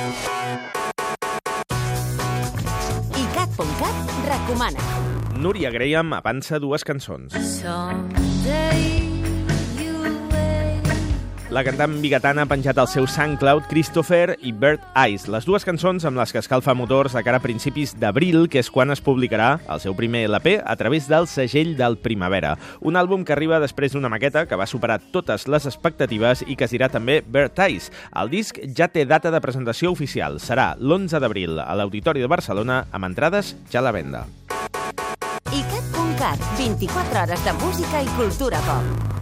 icat.cat recomana. Núria Graham avança 2 cançons. La cantant bigatana ha penjat al seu SoundCloud Christopher i Bird Eyes, les 2 cançons amb les que escalfa motors de cara a principis d'abril, que és quan es publicarà el seu primer LP a través del segell del Primavera. Un àlbum que arriba després d'una maqueta que va superar totes les expectatives i que es dirà també Bird Eyes. El disc ja té data de presentació oficial. Serà l'11 d'abril a l'Auditori de Barcelona, amb entrades ja a la venda. icat.cat, 24 hores de música i cultura pop.